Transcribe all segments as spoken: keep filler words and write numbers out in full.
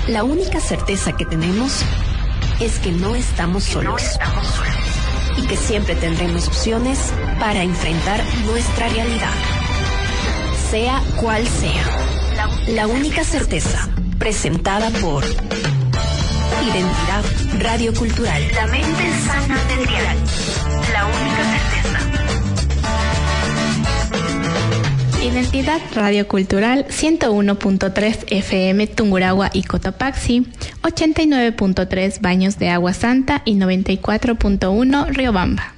La única certeza que tenemos es que no estamos solos y que siempre tendremos opciones para enfrentar nuestra realidad, sea cual sea. La única certeza, presentada por Identidad Radiocultural. La mente sana del dial. La única certeza. Identidad Radiocultural ciento uno punto tres F M Tungurahua y Cotopaxi, ochenta y nueve punto tres Baños de Agua Santa y noventa y cuatro punto uno Riobamba.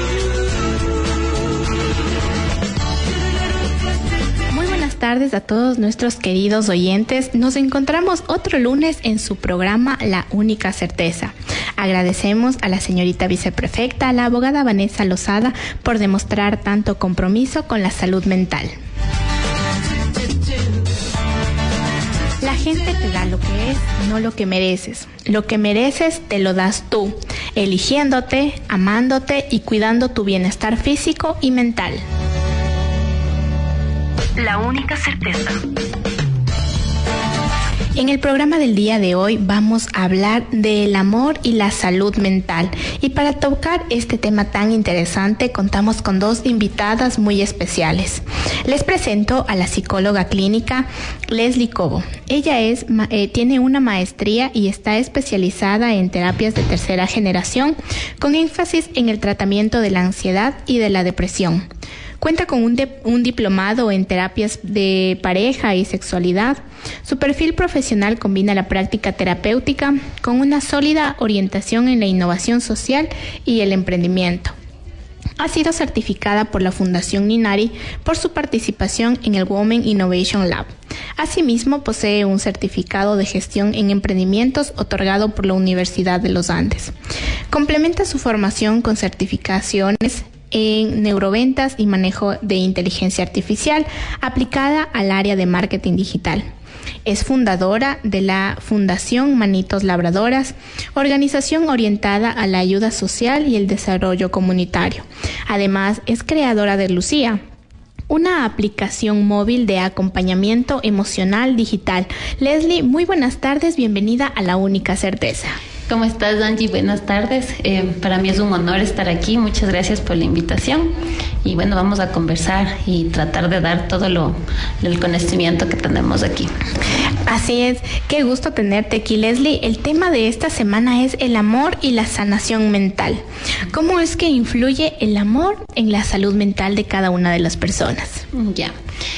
Muy buenas tardes a todos nuestros queridos oyentes. Nos encontramos otro lunes en su programa La Única Certeza. Agradecemos a la señorita viceprefecta, a la abogada Vanessa Lozada, por demostrar tanto compromiso con la salud mental. La gente te da lo que es, no lo que mereces. Lo que mereces te lo das tú, eligiéndote, amándote y cuidando tu bienestar físico y mental. La única certeza. En el programa del día de hoy vamos a hablar del amor y la salud mental. Y para tocar este tema tan interesante contamos con dos invitadas muy especiales. Les presento a la psicóloga clínica Leslie Cobo. Ella es, eh, tiene una maestría y está especializada en terapias de tercera generación con énfasis en el tratamiento de la ansiedad y de la depresión. Cuenta con un, de, un diplomado en terapias de pareja y sexualidad. Su perfil profesional combina la práctica terapéutica con una sólida orientación en la innovación social y el emprendimiento. Ha sido certificada por la Fundación Ninari por su participación en el Women Innovation Lab. Asimismo, posee un certificado de gestión en emprendimientos otorgado por la Universidad de los Andes. Complementa su formación con certificaciones en neuroventas y manejo de inteligencia artificial aplicada al área de marketing digital. Es fundadora de la Fundación Manitos Labradoras, organización orientada a la ayuda social y el desarrollo comunitario. Además, es creadora de Lucía, una aplicación móvil de acompañamiento emocional digital. Leslie, muy buenas tardes, bienvenida a La Única Certeza. ¿Cómo estás, Angie? Buenas tardes. Eh, para mí es un honor estar aquí. Muchas gracias por la invitación. Y bueno, vamos a conversar y tratar de dar todo lo, el conocimiento que tenemos aquí. Así es. Qué gusto tenerte aquí, Leslie. El tema de esta semana es el amor y la sanación mental. ¿Cómo es que influye el amor en la salud mental de cada una de las personas? Ya.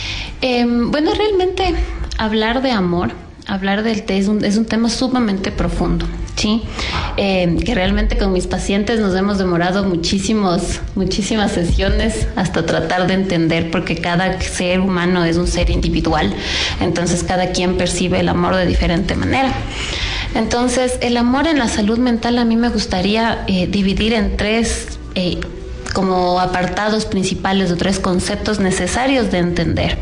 Eh, bueno, realmente hablar de amor, hablar del té es un, es un tema sumamente profundo. Sí, eh, que realmente con mis pacientes nos hemos demorado muchísimos, muchísimas sesiones hasta tratar de entender, porque cada ser humano es un ser individual, entonces cada quien percibe el amor de diferente manera. Entonces, el amor en la salud mental a mí me gustaría eh, dividir en tres eh, como apartados principales o tres conceptos necesarios de entender.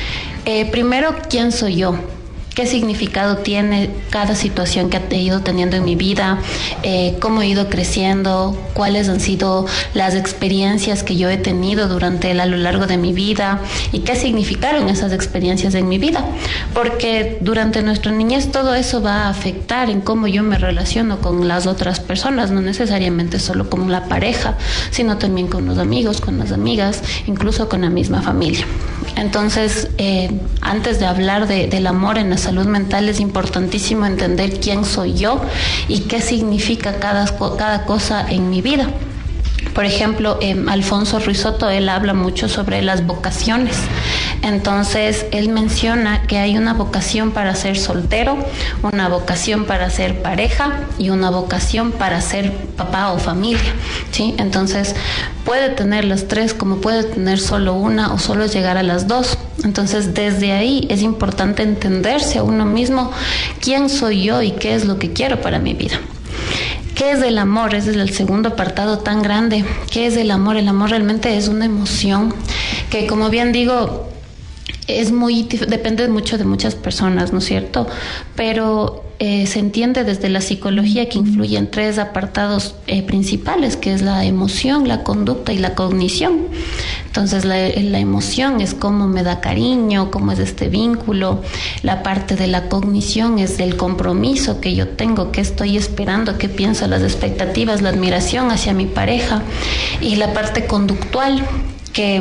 Eh, primero, ¿quién soy yo? ¿Qué significado tiene cada situación que he ido teniendo en mi vida? Eh, ¿Cómo he ido creciendo? ¿Cuáles han sido las experiencias que yo he tenido durante el, a lo largo de mi vida? ¿Y qué significaron esas experiencias en mi vida? Porque durante nuestra niñez todo eso va a afectar en cómo yo me relaciono con las otras personas, no necesariamente solo con la pareja, sino también con los amigos, con las amigas, incluso con la misma familia. Entonces, eh, antes de hablar de, del amor en la salud mental, es importantísimo entender quién soy yo y qué significa cada, cada cosa en mi vida. Por ejemplo, eh, Alfonso Ruiz Soto, él habla mucho sobre las vocaciones. Entonces, él menciona que hay una vocación para ser soltero, una vocación para ser pareja y una vocación para ser papá o familia, ¿sí? Entonces, puede tener las tres, como puede tener solo una o solo llegar a las dos. Entonces, desde ahí es importante entenderse a uno mismo quién soy yo y qué es lo que quiero para mi vida. ¿Qué es el amor? Ese es el segundo apartado tan grande. ¿Qué es el amor? El amor realmente es una emoción que, como bien digo, es muy, depende mucho de muchas personas, ¿no es cierto? Pero eh, se entiende desde la psicología que influyen tres apartados eh, principales, que es la emoción, la conducta y la cognición. Entonces la, la emoción es cómo me da cariño, cómo es este vínculo. La parte de la cognición es el compromiso que yo tengo, qué estoy esperando, qué pienso, las expectativas, la admiración hacia mi pareja. Y la parte conductual, que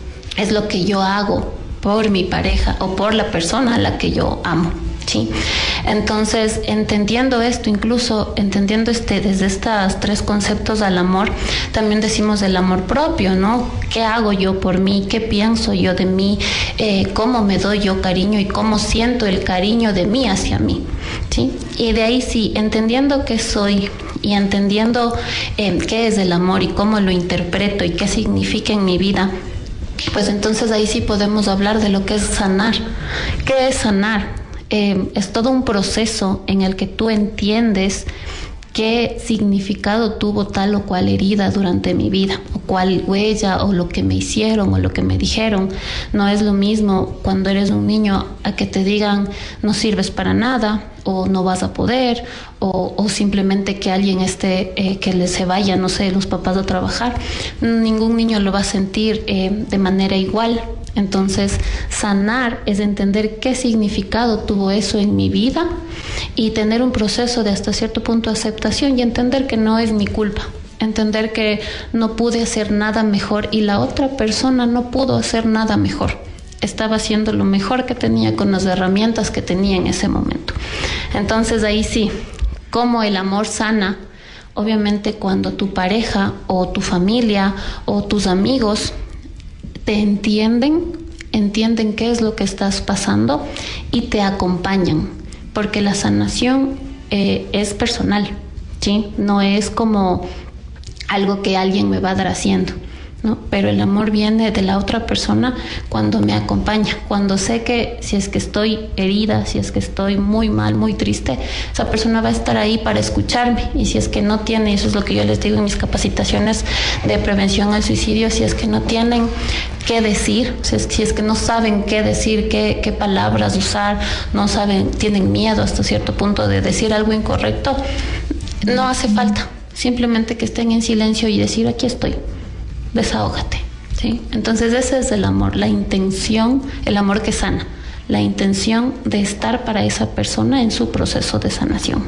es lo que yo hago por mi pareja o por la persona a la que yo amo, ¿sí? Entonces, entendiendo esto, incluso entendiendo este desde estos tres conceptos al amor, también decimos el amor propio, ¿no? ¿Qué hago yo por mí? ¿Qué pienso yo de mí? Eh, ¿Cómo me doy yo cariño y cómo siento el cariño de mí hacia mí? ¿Sí? Y de ahí sí, entendiendo qué soy y entendiendo eh, qué es el amor y cómo lo interpreto y qué significa en mi vida, pues entonces ahí sí podemos hablar de lo que es sanar. ¿Qué es sanar? Eh, es todo un proceso en el que tú entiendes qué significado tuvo tal o cual herida durante mi vida, o cuál huella, o lo que me hicieron, o lo que me dijeron. No es lo mismo cuando eres un niño a que te digan no sirves para nada, o no vas a poder, o, o simplemente que alguien esté, eh, que le se vaya, no sé, los papás a trabajar. Ningún niño lo va a sentir eh, de manera igual. Entonces, sanar es entender qué significado tuvo eso en mi vida y tener un proceso de hasta cierto punto de aceptación y entender que no es mi culpa. Entender que no pude hacer nada mejor y la otra persona no pudo hacer nada mejor. Estaba haciendo lo mejor que tenía con las herramientas que tenía en ese momento. Entonces, ahí sí, cómo el amor sana. Obviamente, cuando tu pareja o tu familia o tus amigos te entienden, entienden qué es lo que estás pasando y te acompañan, porque la sanación eh, es personal, ¿sí? No es como algo que alguien me va a dar haciendo, ¿no? Pero el amor viene de la otra persona cuando me acompaña, cuando sé que si es que estoy herida, si es que estoy muy mal, muy triste, esa persona va a estar ahí para escucharme. Y si es que no tiene, eso es lo que yo les digo en mis capacitaciones de prevención al suicidio, si es que no tienen qué decir, si es, si es que no saben qué decir, qué, qué palabras usar, no saben, tienen miedo hasta cierto punto de decir algo incorrecto, no hace falta, simplemente que estén en silencio y decir aquí estoy. Desahógate, ¿sí? Entonces ese es el amor, la intención, el amor que sana, la intención de estar para esa persona en su proceso de sanación.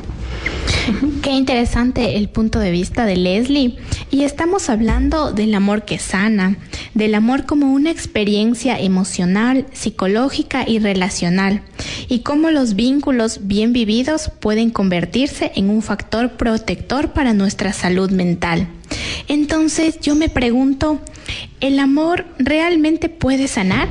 Qué interesante el punto de vista de Leslie. Y estamos hablando del amor que sana, del amor como una experiencia emocional, psicológica y relacional, y cómo los vínculos bien vividos pueden convertirse en un factor protector para nuestra salud mental. Entonces yo me pregunto, ¿el amor realmente puede sanar?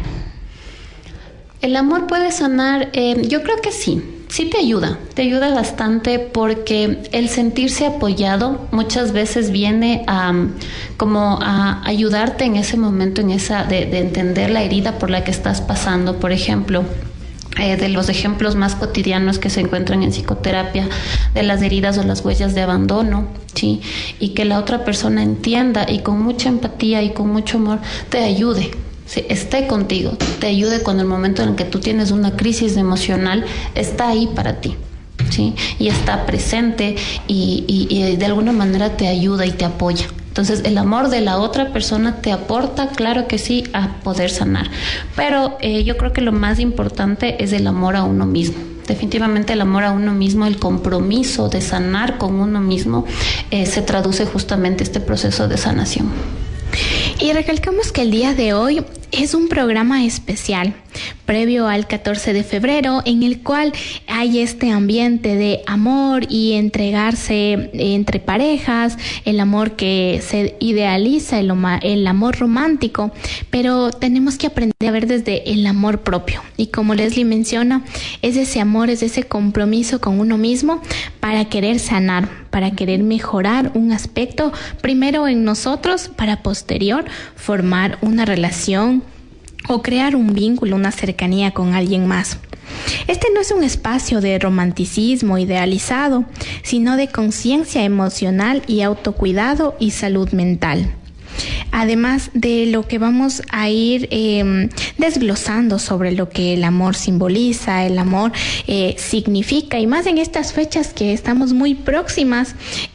El amor puede sanar, eh, yo creo que sí. Sí te ayuda, te ayuda bastante porque el sentirse apoyado muchas veces viene a como a ayudarte en ese momento, en esa de, de entender la herida por la que estás pasando. Por ejemplo, eh, de los ejemplos más cotidianos que se encuentran en psicoterapia, de las heridas o las huellas de abandono, ¿sí? Y que la otra persona entienda y con mucha empatía y con mucho amor te ayude. Sí, esté contigo, te ayude cuando el momento en el que tú tienes una crisis emocional, está ahí para ti, ¿sí? Y está presente y, y, y de alguna manera te ayuda y te apoya. Entonces, el amor de la otra persona te aporta, claro que sí, a poder sanar. Pero eh, yo creo que lo más importante es el amor a uno mismo. Definitivamente el amor a uno mismo, el compromiso de sanar con uno mismo, eh, se traduce justamente este proceso de sanación. Y recalcamos que el día de hoy es un programa especial, previo al catorce de febrero, en el cual hay este ambiente de amor y entregarse entre parejas, el amor que se idealiza, el, el amor romántico, pero tenemos que aprender a ver desde el amor propio. Y como Leslie menciona, es ese amor, es ese compromiso con uno mismo para querer sanar, para querer mejorar un aspecto, primero en nosotros, para posterior formar una relación o crear un vínculo, una cercanía con alguien más. Este no es un espacio de romanticismo idealizado, sino de conciencia emocional y autocuidado y salud mental. además de lo que vamos a ir eh, desglosando sobre lo que el amor simboliza, el amor eh, significa, y más en estas fechas que estamos muy próximas,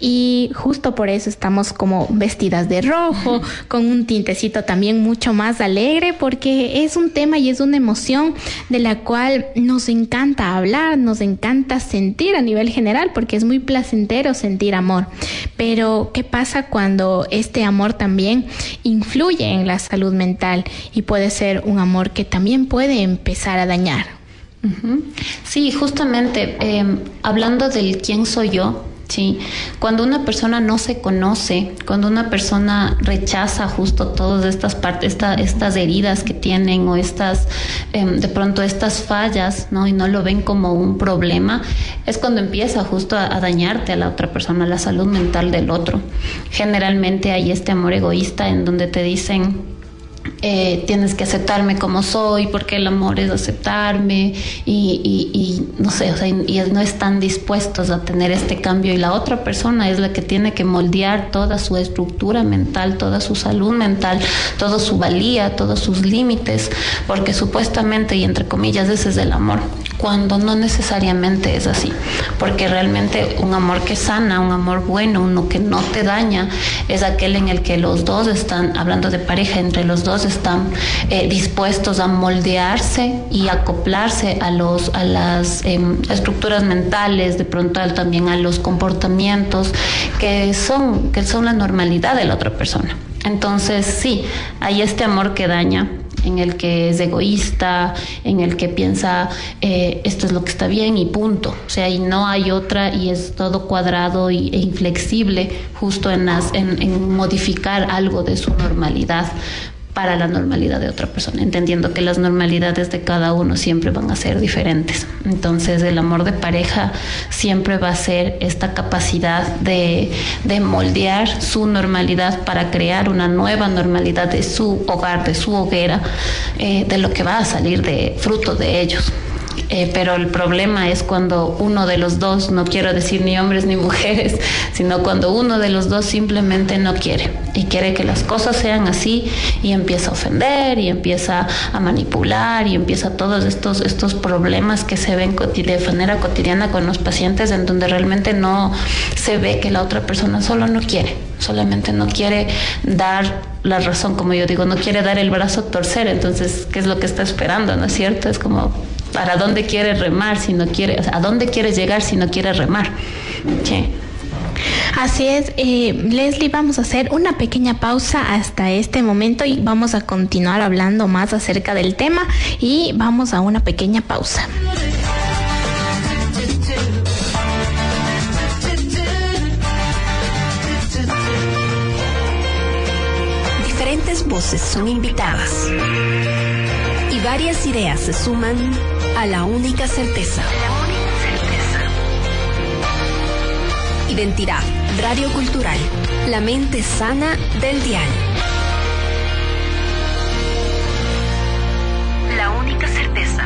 y justo por eso estamos como vestidas de rojo, con un tintecito también mucho más alegre, porque es un tema y es una emoción de la cual nos encanta hablar, nos encanta sentir a nivel general, porque es muy placentero sentir amor. Pero ¿qué pasa cuando este amor también influye en la salud mental y puede ser un amor que también puede empezar a dañar? Uh-huh. Sí, justamente eh, hablando del quién soy yo. Sí, cuando una persona no se conoce, cuando una persona rechaza justo todas estas partes, esta, estas heridas que tienen o estas, eh, de pronto estas fallas, ¿no? Y no lo ven como un problema, es cuando empieza justo a, a dañarte a la otra persona, la salud mental del otro. Generalmente hay este amor egoísta en donde te dicen, Eh, tienes que aceptarme como soy, porque el amor es aceptarme, y, y, y no sé, o sea, y, y no están dispuestos a tener este cambio, y la otra persona es la que tiene que moldear toda su estructura mental, toda su salud mental, toda su valía, todos sus límites, porque supuestamente y entre comillas ese es el amor, cuando no necesariamente es así, porque realmente un amor que sana, un amor bueno, uno que no te daña, es aquel en el que los dos están, hablando de pareja, entre los dos están eh, dispuestos a moldearse y acoplarse a los a las eh, estructuras mentales, de pronto también a los comportamientos que son que son la normalidad de la otra persona. Entonces sí, hay este amor que daña, en el que es egoísta, en el que piensa eh, esto es lo que está bien y punto, o sea, y no hay otra, y es todo cuadrado y, e inflexible justo en, las, en, en modificar algo de su normalidad para la normalidad de otra persona, entendiendo que las normalidades de cada uno siempre van a ser diferentes. Entonces el amor de pareja siempre va a ser esta capacidad de, de moldear su normalidad para crear una nueva normalidad de su hogar, de su hoguera, eh, de lo que va a salir de fruto de ellos. Eh, pero el problema es cuando uno de los dos, no quiero decir ni hombres ni mujeres, sino cuando uno de los dos simplemente no quiere y quiere que las cosas sean así, y empieza a ofender y empieza a manipular y empieza todos estos, estos problemas que se ven de manera cotidiana con los pacientes, en donde realmente no se ve que la otra persona solo no quiere, solamente no quiere dar la razón, como yo digo, no quiere dar el brazo a torcer. Entonces, ¿qué es lo que está esperando? ¿No es cierto? Es como, ¿para dónde quiere remar si no quiere? O sea, ¿a dónde quiere llegar si no quiere remar? Sí. Así es, eh, Leslie, vamos a hacer una pequeña pausa hasta este momento y vamos a continuar hablando más acerca del tema, y vamos a una pequeña pausa. Diferentes voces son invitadas y varias ideas se suman a la única certeza. Identidad Radio Cultural, la mente sana del dial. La única certeza.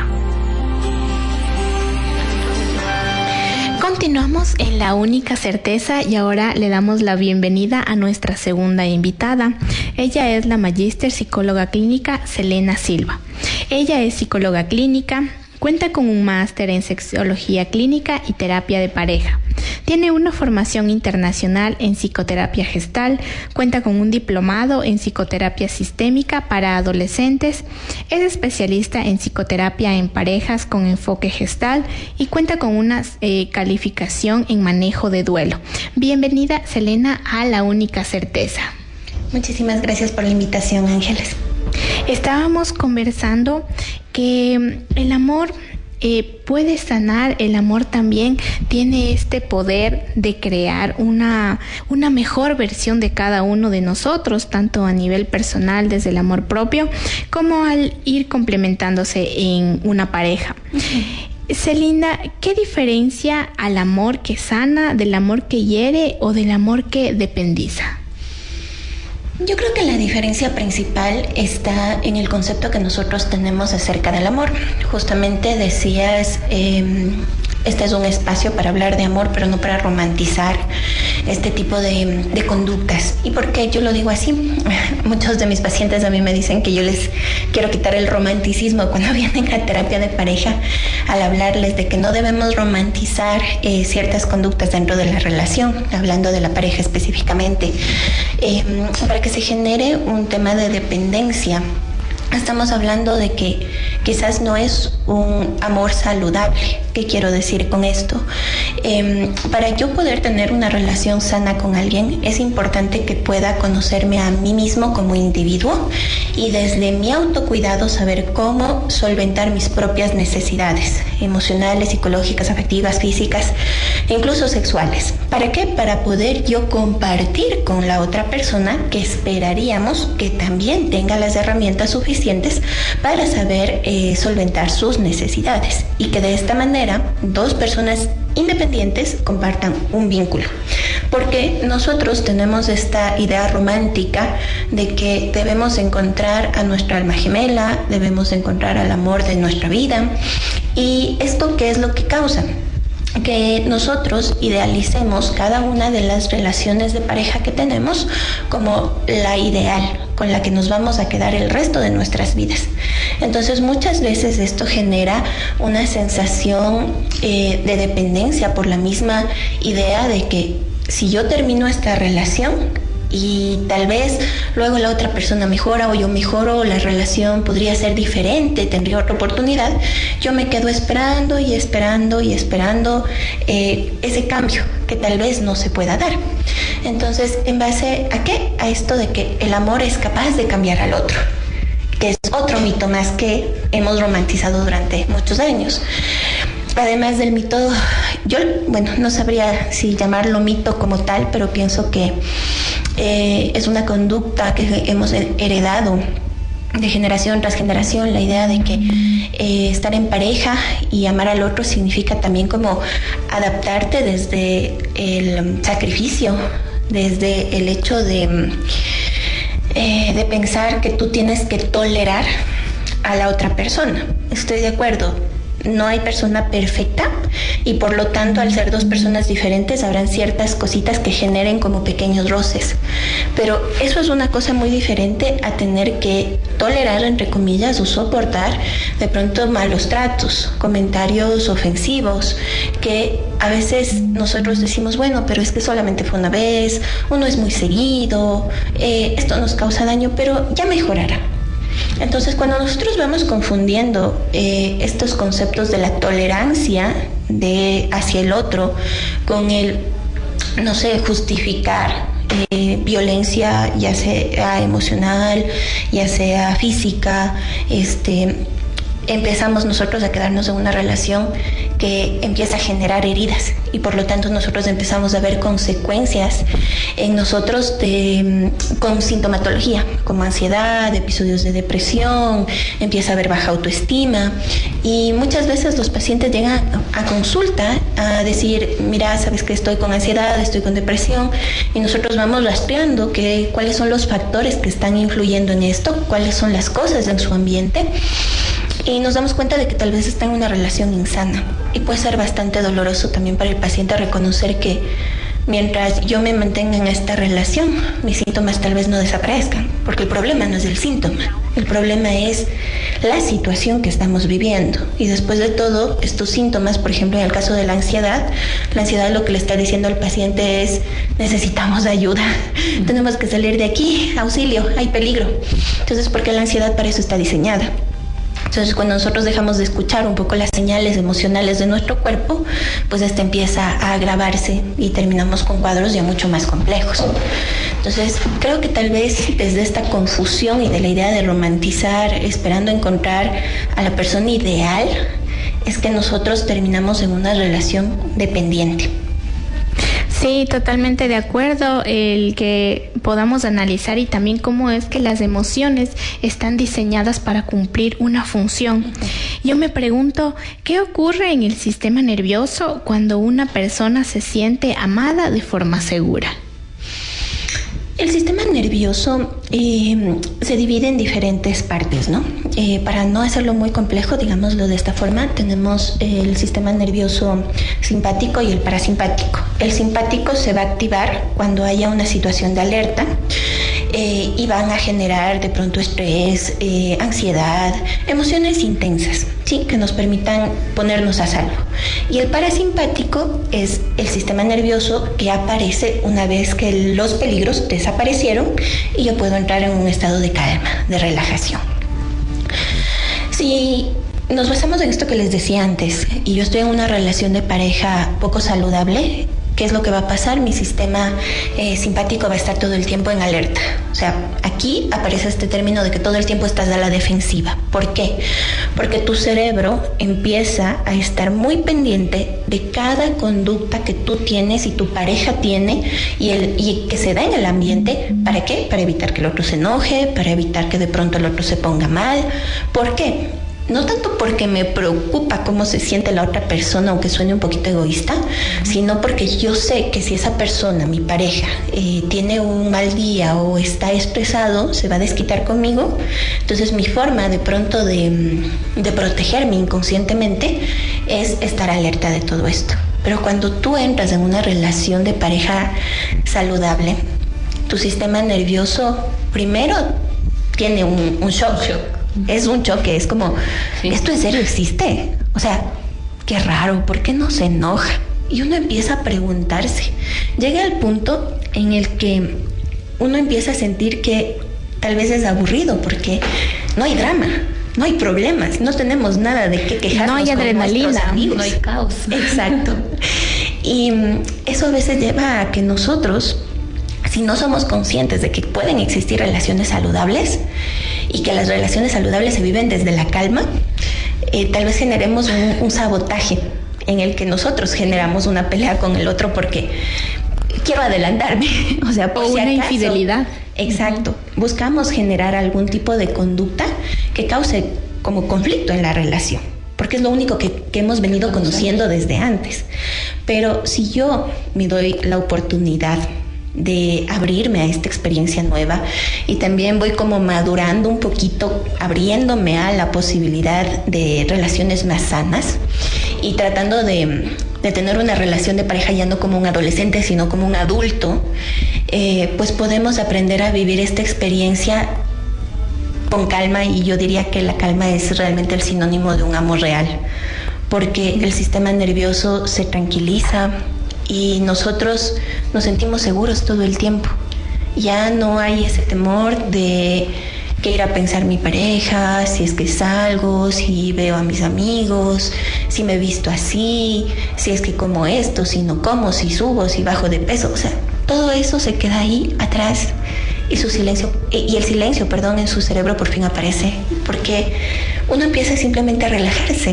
Continuamos en La Única Certeza, y ahora le damos la bienvenida a nuestra segunda invitada. Ella es la magíster psicóloga clínica Selena Silva. Ella es psicóloga clínica, cuenta con un máster en sexología clínica y terapia de pareja. Tiene una formación internacional en psicoterapia gestal, cuenta con un diplomado en psicoterapia sistémica para adolescentes, es especialista en psicoterapia en parejas con enfoque gestal y cuenta con una eh, calificación en manejo de duelo. Bienvenida, Selena, a La Única Certeza. Muchísimas gracias por la invitación, Ángeles. Estábamos conversando que el amor eh, puede sanar, el amor también tiene este poder de crear una, una mejor versión de cada uno de nosotros, tanto a nivel personal, desde el amor propio, como al ir complementándose en una pareja. Uh-huh. Celinda, ¿qué diferencia al amor que sana del amor que hiere o del amor que dependiza? Yo creo que la diferencia principal está en el concepto que nosotros tenemos acerca del amor. Justamente decías, eh, este es un espacio para hablar de amor, pero no para romantizar este tipo de, de conductas. ¿Y por qué yo lo digo así? Muchos de mis pacientes a mí me dicen que yo les quiero quitar el romanticismo cuando vienen a terapia de pareja, al hablarles de que no debemos romantizar eh, ciertas conductas dentro de la relación, hablando de la pareja específicamente, eh, para que se genere un tema de dependencia. Estamos hablando de que quizás no es un amor saludable. ¿Qué quiero decir con esto? Eh, para yo poder tener una relación sana con alguien, es importante que pueda conocerme a mí mismo como individuo y desde mi autocuidado saber cómo solventar mis propias necesidades emocionales, psicológicas, afectivas, físicas, incluso sexuales. ¿Para qué? Para poder yo compartir con la otra persona que esperaríamos que también tenga las herramientas suficientes para saber eh, solventar sus necesidades y que de esta manera dos personas independientes compartan un vínculo. Porque nosotros tenemos esta idea romántica de que debemos encontrar a nuestra alma gemela, debemos encontrar al amor de nuestra vida. ¿Y esto qué es lo que causa? Que nosotros idealicemos cada una de las relaciones de pareja que tenemos como la ideal, con la que nos vamos a quedar el resto de nuestras vidas. Entonces muchas veces esto genera una sensación eh, de dependencia por la misma idea de que si yo termino esta relación y tal vez luego la otra persona mejora o yo mejoro, la relación podría ser diferente, tendría otra oportunidad, yo me quedo esperando y esperando y esperando eh, ese cambio que tal vez no se pueda dar. Entonces, ¿en base a qué? A esto de que el amor es capaz de cambiar al otro, que es otro mito más que hemos romantizado durante muchos años. Además del mito, yo, bueno, no sabría si llamarlo mito como tal, pero pienso que eh, es una conducta que hemos heredado de generación tras generación, la idea de que eh, estar en pareja y amar al otro significa también como adaptarte desde el sacrificio, desde el hecho de, eh, de pensar que tú tienes que tolerar a la otra persona. Estoy de acuerdo. No hay persona perfecta y por lo tanto al ser dos personas diferentes habrán ciertas cositas que generen como pequeños roces, pero eso es una cosa muy diferente a tener que tolerar, entre comillas, o soportar de pronto malos tratos, comentarios ofensivos que a veces nosotros decimos, bueno, pero es que solamente fue una vez, uno es muy seguido, eh, esto nos causa daño, pero ya mejorará. Entonces, cuando nosotros vamos confundiendo eh, estos conceptos de la tolerancia de, hacia el otro con el, no sé, justificar eh, violencia, ya sea emocional, ya sea física, este, empezamos nosotros a quedarnos en una relación que empieza a generar heridas y por lo tanto nosotros empezamos a ver consecuencias en nosotros de, con sintomatología, como ansiedad, episodios de depresión, empieza a haber baja autoestima y muchas veces los pacientes llegan a consulta a decir, mira, sabes que estoy con ansiedad, estoy con depresión y nosotros vamos rastreando que, cuáles son los factores que están influyendo en esto, cuáles son las cosas en su ambiente. Y nos damos cuenta de que tal vez está en una relación insana y puede ser bastante doloroso también para el paciente reconocer que mientras yo me mantenga en esta relación, mis síntomas tal vez no desaparezcan, porque el problema no es el síntoma, el problema es la situación que estamos viviendo. Y después de todo, estos síntomas, por ejemplo, en el caso de la ansiedad, la ansiedad lo que le está diciendo al paciente es, necesitamos ayuda, tenemos que salir de aquí, auxilio, hay peligro. Entonces, porque la ansiedad para eso está diseñada. Entonces, cuando nosotros dejamos de escuchar un poco las señales emocionales de nuestro cuerpo, pues este empieza a agravarse y terminamos con cuadros ya mucho más complejos. Entonces, creo que tal vez desde esta confusión y de la idea de romantizar, esperando encontrar a la persona ideal, es que nosotros terminamos en una relación dependiente. Sí, totalmente de acuerdo, el que podamos analizar y también cómo es que las emociones están diseñadas para cumplir una función. Yo me pregunto, ¿qué ocurre en el sistema nervioso cuando una persona se siente amada de forma segura? El sistema nervioso eh, se divide en diferentes partes, ¿no? eh, para no hacerlo muy complejo, digámoslo de esta forma, tenemos el sistema nervioso simpático y el parasimpático. El simpático se va a activar cuando haya una situación de alerta eh, y van a generar de pronto estrés, eh, ansiedad, emociones intensas, ¿sí? Que nos permitan ponernos a salvo. Y el parasimpático es el sistema nervioso que aparece una vez que los peligros desaparecieron y yo puedo entrar en un estado de calma, de relajación. Si nos basamos en esto que les decía antes y yo estoy en una relación de pareja poco saludable, ¿qué es lo que va a pasar? Mi sistema eh, simpático va a estar todo el tiempo en alerta. O sea, aquí aparece este término de que todo el tiempo estás a la defensiva. ¿Por qué? Porque tu cerebro empieza a estar muy pendiente de cada conducta que tú tienes y tu pareja tiene y, el, y que se da en el ambiente. ¿Para qué? Para evitar que el otro se enoje, para evitar que de pronto el otro se ponga mal. ¿Por qué? No tanto porque me preocupa cómo se siente la otra persona, aunque suene un poquito egoísta, sino porque yo sé que si esa persona, mi pareja, eh, tiene un mal día o está estresado, se va a desquitar conmigo. Entonces mi forma de pronto de, de protegerme inconscientemente es estar alerta de todo esto. Pero cuando tú entras en una relación de pareja saludable, tu sistema nervioso primero tiene un, un shock. Es un choque, es como, sí. ¿Esto en serio existe? O sea, qué raro, ¿por qué no se enoja? Y uno empieza a preguntarse. Llega al punto en el que uno empieza a sentir que tal vez es aburrido porque no hay drama, no hay problemas, no tenemos nada de qué quejarnos. No hay adrenalina, no hay caos. Exacto. Y eso a veces lleva a que nosotros, si no somos conscientes de que pueden existir relaciones saludables y que las relaciones saludables se viven desde la calma, eh, tal vez generemos un, un sabotaje en el que nosotros generamos una pelea con el otro porque quiero adelantarme, o sea, por o si una acaso, infidelidad. Exacto. Buscamos generar algún tipo de conducta que cause como conflicto en la relación, porque es lo único que, que hemos venido conociendo desde antes. Pero si yo me doy la oportunidad de abrirme a esta experiencia nueva y también voy como madurando un poquito, abriéndome a la posibilidad de relaciones más sanas y tratando de, de tener una relación de pareja ya no como un adolescente sino como un adulto, eh, pues podemos aprender a vivir esta experiencia con calma, y yo diría que la calma es realmente el sinónimo de un amor real, porque el sistema nervioso se tranquiliza y nosotros nos sentimos seguros todo el tiempo. Ya no hay ese temor de qué irá a pensar mi pareja, si es que salgo, si veo a mis amigos, si me he visto así, si es que como esto, si no como, si subo, si bajo de peso. O sea, todo eso se queda ahí atrás y su silencio, y el silencio, perdón, en su cerebro por fin aparece, porque uno empieza simplemente a relajarse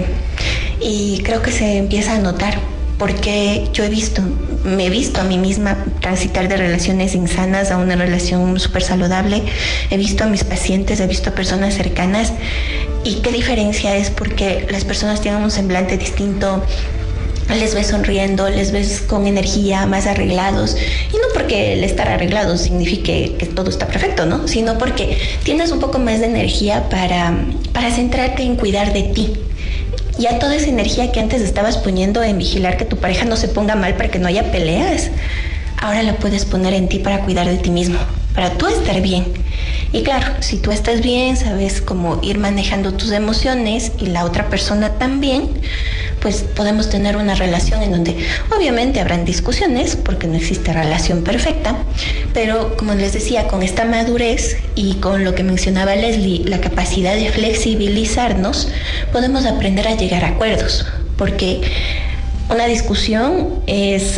y creo que se empieza a notar. Porque yo he visto, me he visto a mí misma transitar de relaciones insanas a una relación súper saludable. He visto a mis pacientes, he visto a personas cercanas. ¿Y qué diferencia es? Porque las personas tienen un semblante distinto, les ves sonriendo, les ves con energía, más arreglados. Y no porque el estar arreglado signifique que todo está perfecto, ¿no? Sino porque tienes un poco más de energía para, para centrarte en cuidar de ti. Ya toda esa energía que antes estabas poniendo en vigilar que tu pareja no se ponga mal para que no haya peleas, ahora la puedes poner en ti para cuidar de ti mismo, para tú estar bien. Y claro, si tú estás bien, sabes cómo ir manejando tus emociones y la otra persona también, pues podemos tener una relación en donde obviamente habrán discusiones, porque no existe relación perfecta, pero como les decía, con esta madurez y con lo que mencionaba Leslie, la capacidad de flexibilizarnos, podemos aprender a llegar a acuerdos, porque una discusión es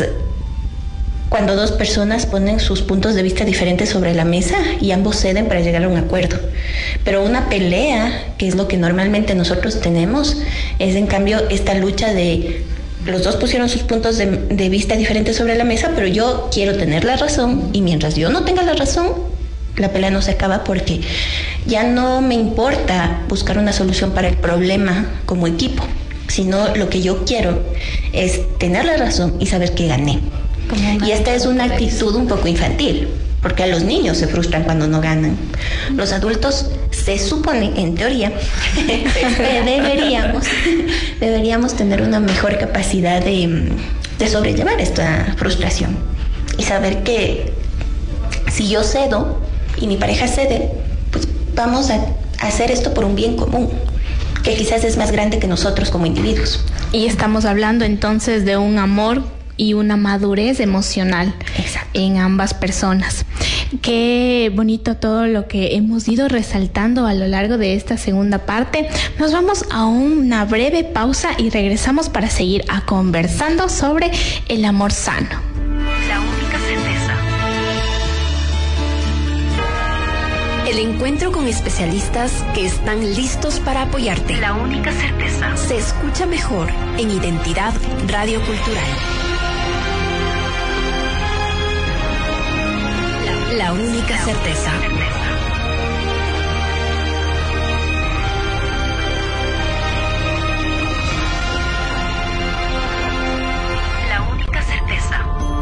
cuando dos personas ponen sus puntos de vista diferentes sobre la mesa y ambos ceden para llegar a un acuerdo. Pero una pelea, que es lo que normalmente nosotros tenemos, es en cambio esta lucha de los dos pusieron sus puntos de, de vista diferentes sobre la mesa, pero yo quiero tener la razón, y mientras yo no tenga la razón, la pelea no se acaba, porque ya no me importa buscar una solución para el problema como equipo, sino lo que yo quiero es tener la razón y saber que gané. Y esta es una actitud un poco infantil, porque a los niños se frustran cuando no ganan. Los adultos se supone, en teoría, deberíamos, deberíamos tener una mejor capacidad de, de sobrellevar esta frustración y saber que si yo cedo y mi pareja cede, pues vamos a hacer esto por un bien común, que quizás es más grande que nosotros como individuos. Y estamos hablando entonces de un amor y una madurez emocional. Exacto. En ambas personas. Qué bonito todo lo que hemos ido resaltando a lo largo de esta segunda parte. Nos vamos a una breve pausa y regresamos para seguir a conversando sobre el amor sano. La única certeza. El encuentro con especialistas que están listos para apoyarte. La única certeza. Se escucha mejor en Identidad Radio Cultural. La única certeza. La única certeza.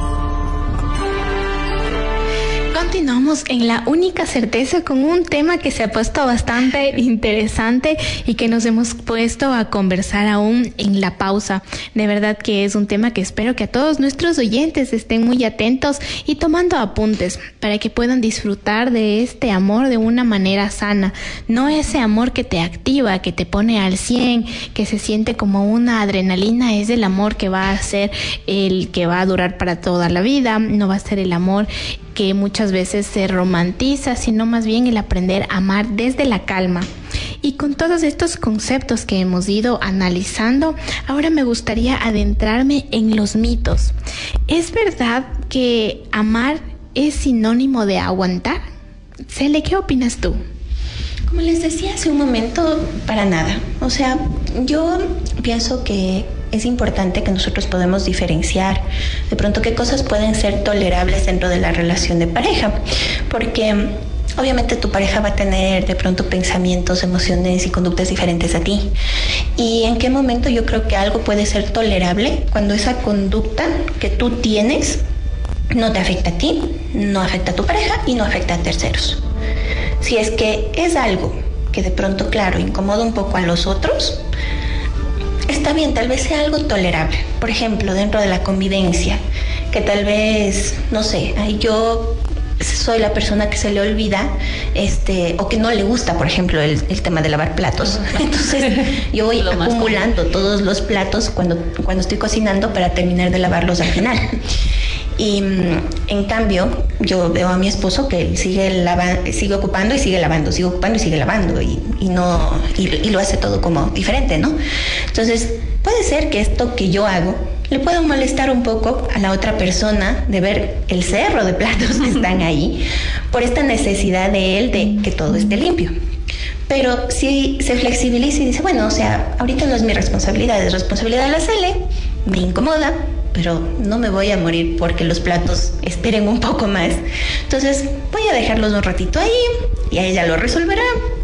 Continuamos en La Única Certeza con un tema que se ha puesto bastante interesante y que nos hemos puesto a conversar aún en la pausa. De verdad que es un tema que espero que a todos nuestros oyentes estén muy atentos y tomando apuntes para que puedan disfrutar de este amor de una manera sana. No ese amor que te activa, que te pone al cien, que se siente como una adrenalina. Es el amor que va a ser el que va a durar para toda la vida. No va a ser el amor que muchas veces se romantiza, sino más bien el aprender a amar desde la calma. Y con todos estos conceptos que hemos ido analizando, ahora me gustaría adentrarme en los mitos. ¿Es verdad que amar es sinónimo de aguantar? Cele, ¿qué opinas tú? Como les decía hace un momento, para nada. O sea, yo pienso que es importante que nosotros podamos diferenciar de pronto qué cosas pueden ser tolerables dentro de la relación de pareja, porque obviamente tu pareja va a tener de pronto pensamientos, emociones y conductas diferentes a ti. Y en qué momento yo creo que algo puede ser tolerable cuando esa conducta que tú tienes no te afecta a ti, no afecta a tu pareja y no afecta a terceros. Si es que es algo que de pronto, claro, incomoda un poco a los otros, está bien, tal vez sea algo tolerable. Por ejemplo, dentro de la convivencia, que tal vez, no sé, yo soy la persona que se le olvida, este, o que no le gusta, por ejemplo, el, el tema de lavar platos. Entonces, yo voy acumulando todos los platos cuando, cuando estoy cocinando para terminar de lavarlos al final. Y en cambio, yo veo a mi esposo que él sigue, lava, sigue ocupando y sigue lavando, sigue ocupando y sigue lavando, y, y, no, y, y lo hace todo como diferente, ¿no? Entonces, puede ser que esto que yo hago le pueda molestar un poco a la otra persona de ver el cerro de platos que están ahí, por esta necesidad de él de que todo esté limpio. Pero si se flexibiliza y dice, bueno, o sea, ahorita no es mi responsabilidad, es responsabilidad de la Cele, me incomoda, pero no me voy a morir porque los platos esperen un poco más. Entonces voy a dejarlos un ratito ahí y a ella lo resolverá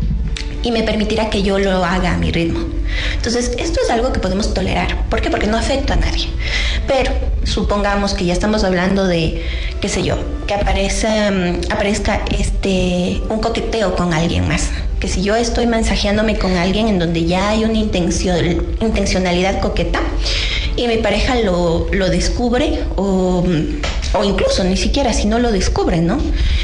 y me permitirá que yo lo haga a mi ritmo. Entonces esto es algo que podemos tolerar. ¿Por qué? Porque no afecta a nadie. Pero supongamos que ya estamos hablando de, qué sé yo, que aparezca, aparezca este, un coqueteo con alguien más. Que si yo estoy mensajeándome con alguien en donde ya hay una intención, intencionalidad coqueta, y mi pareja lo, lo descubre, o, o incluso ni siquiera si no lo descubre, ¿no?